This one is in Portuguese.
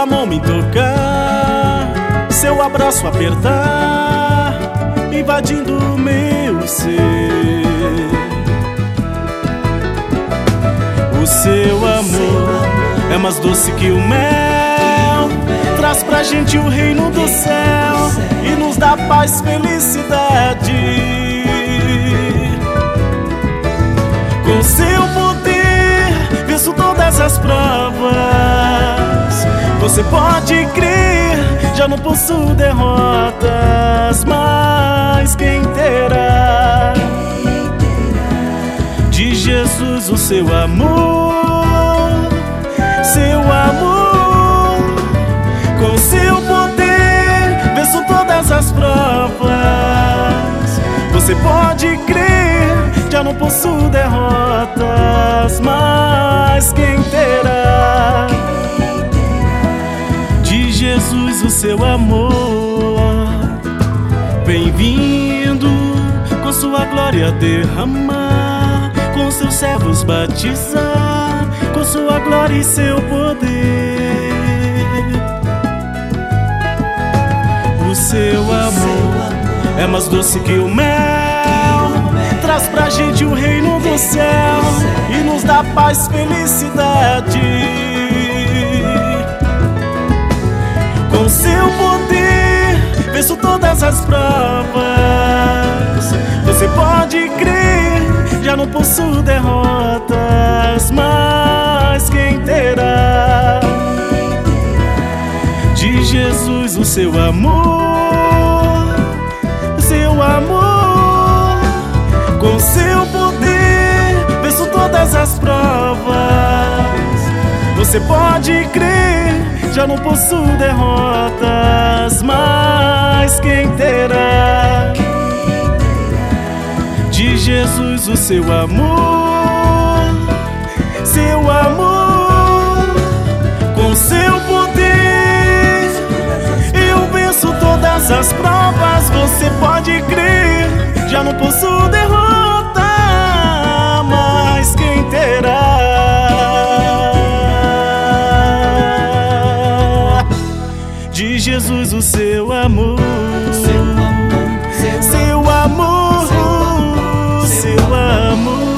sua mão me tocar, seu abraço apertar, invadindo o meu ser. O seu amor é mais doce que o mel, traz pra gente o reino do céu e nos dá paz, felicidade. Com seu poder venço todas as provas. Você pode crer, já não possuo derrotas, mas quem terá de Jesus o seu amor, seu amor. Com seu poder venço todas as provas. Você pode crer, já não possuo derrotas, mas quem terá de Jesus o seu amor? Bem-vindo com sua glória derramar, com seus servos batizar, com sua glória e seu poder. O seu amor é mais doce que o mel, traz pra gente o reino do céu e nos dá paz, felicidade. Com seu poder venço todas as provas. Você pode crer, já não possuo derrotas, mas quem terá de Jesus o seu amor, seu amor. Com seu poder venço todas as provas. Você pode crer, já não possuo derrotas, mas quem terá de Jesus o seu amor, seu amor. Com seu poder eu venço todas as provas. Você pode crer, já não possuo derrota, mas quem terá de Jesus o seu amor, seu amor, seu amor.